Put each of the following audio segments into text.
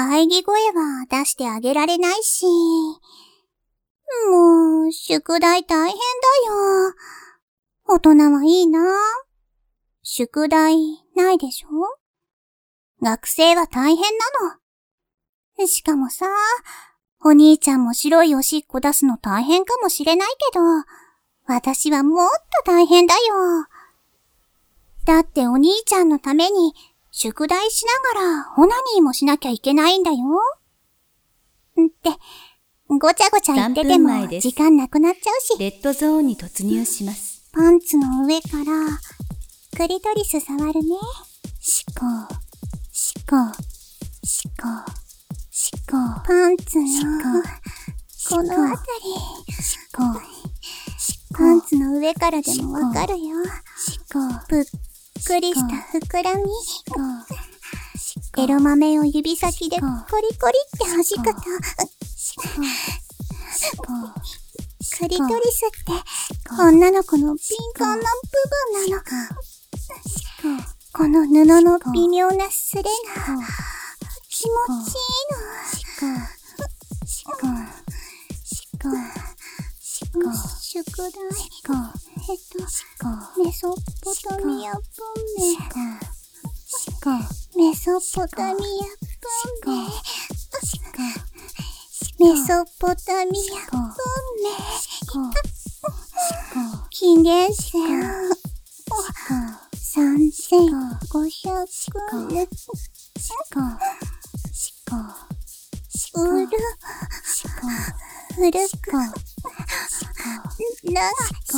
喘ぎ声は出してあげられないし。もう、宿題大変だよ。大人はいいな。宿題ないでしょ？学生は大変なの。しかもさ、お兄ちゃんも白いおしっこ出すの大変かもしれないけど、私はもっと大変だよ。だってお兄ちゃんのために宿題しながらオナニーもしなきゃいけないんだよ。って、ごちゃごちゃ言ってても時間なくなっちゃうし。 レッドゾーンに突入します。 パンツの上からクリトリス触るね。しこ、しこ、しこ、しこ。パンツのこのあたり。しこ、しこ。パンツの上からでもわかるよ。しこ、ぷっくりした膨らみ。しこ、しこ。エロ豆を指先でコリコリって弾くと。しこ、しこ。クリトリスって女の子の敏感な部分なの。この布の微妙なスレが気持ちいいの。宿題。メソポタミア文明。メソポタミア文明。メソポタミア文明。紀元前3500年。古く長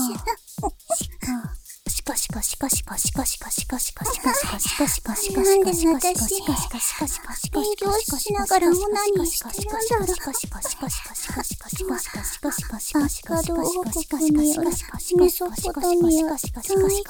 なんで私、勉強しながらオナニーしてるんだろう。アカド王国によるメソポタミア統一。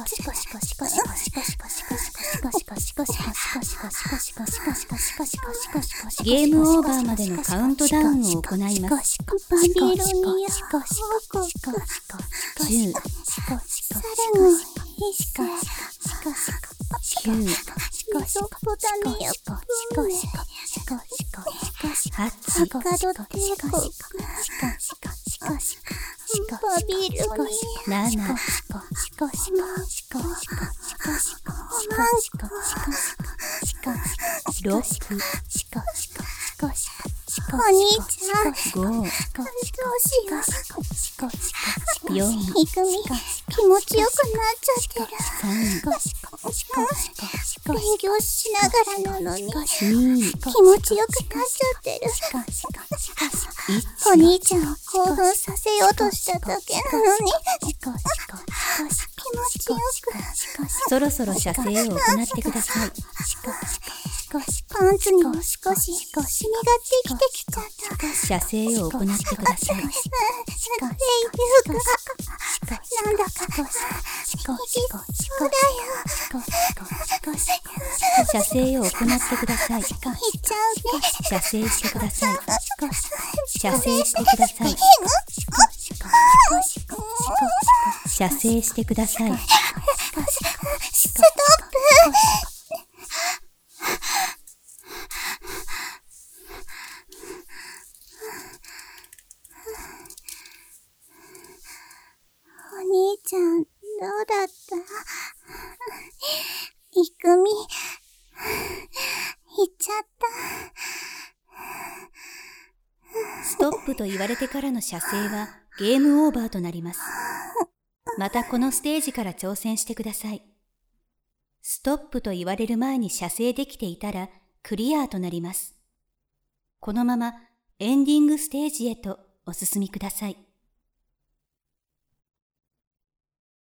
ゲームオーバーまでのカウントダウンを行います。 バビロニア王国。 10、 猿の一世。 9、 メソポタミア文明。 8、 アカド帝国。バビロニア。 7、6、 お兄ちゃん、 5、 どうしよう。 4、 いくみ、気持ちよくなっちゃってる。 3、 勉強しながらなのに 2、 気持ちよくなっちゃってる。お兄ちゃんを興奮させようとしただけなのに気持ちよく。 そろそろ射精を行ってください。 パンツにも少し染みができてきちゃった。 射精を行ってください。 なんだかそうだよ。 射精を行ってください。 いっちゃうね。 射精してください。射精してください。射精してください。 ストップ。お兄ちゃん、どうだった？いくみ、行っちゃった。 ストップと言われてからの射精はゲームオーバーとなります。またこのステージから挑戦してください。ストップと言われる前に射精できていたらクリアとなります。このままエンディングステージへとお進みください。